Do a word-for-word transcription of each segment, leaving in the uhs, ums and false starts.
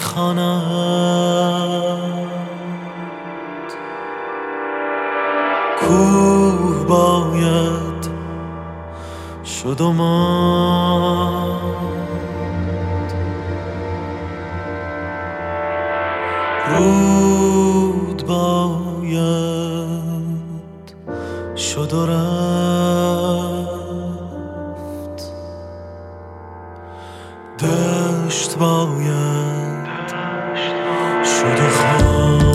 میخواند. کوه باید شد و ماند، رود باید شد و رفت، دشت باید شد و خواند.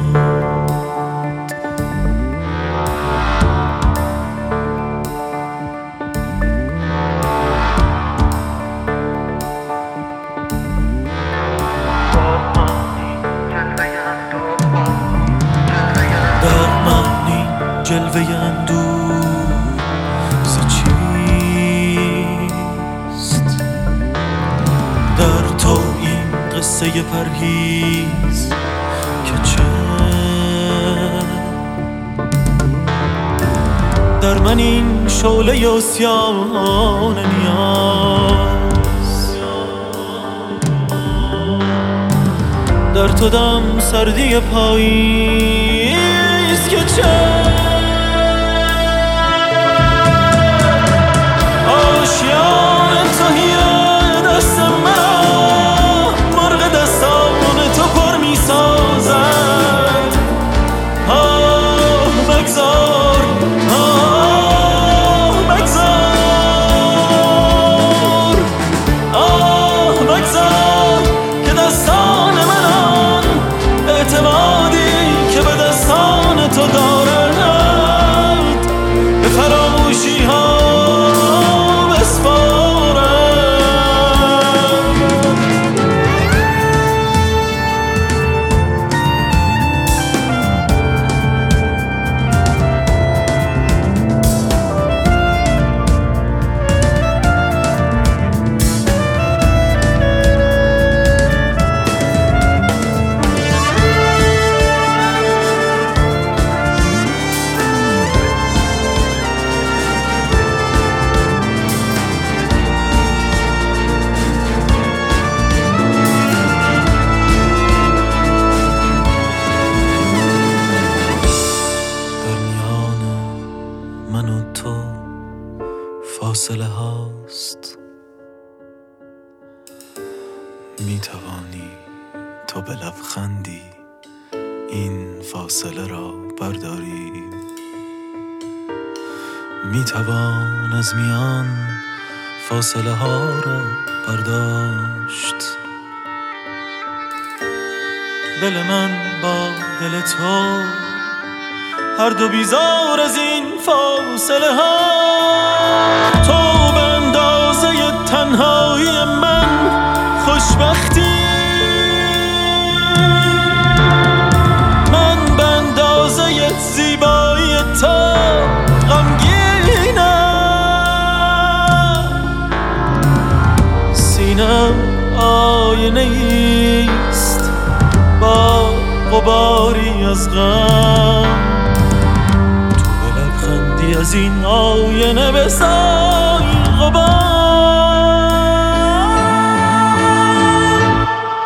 جلوه اندوه ز چیست؟ در تو این قصه پرهیز که چه؟ در من این شعله عصیان نیاز، در تو دم سردی پاییز که چه؟ فاصله هاست، می توانی تو به لبخندی این فاصله را برداری، می توان از میان فاصله ها را برداشت. دل من با دل تو هر دو بیزار از این فاصله ها، تو به اندازه تنهایی من خوشبختی، من به اندازه زیبایی تو غمگینم. سینم آینه ایست با غباری از غم، از این آینه بسای غبار.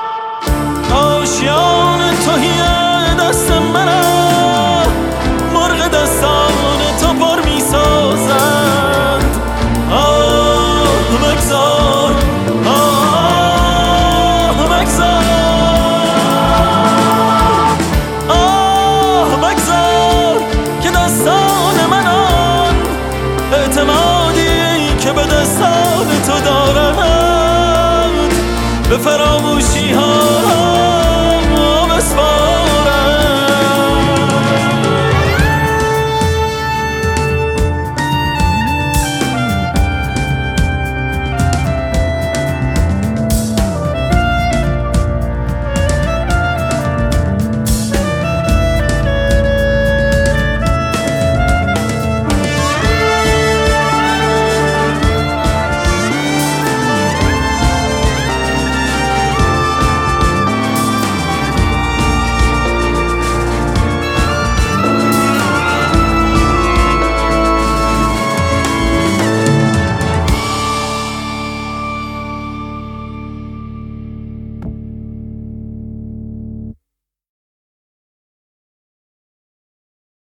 آشیان توهی دست منم، مرغ دستان تو پر می سازند. آه بگذار، آه بگذار، آه بگذار که دستان من اعتمادی که به دستان تو دارد به فراموشی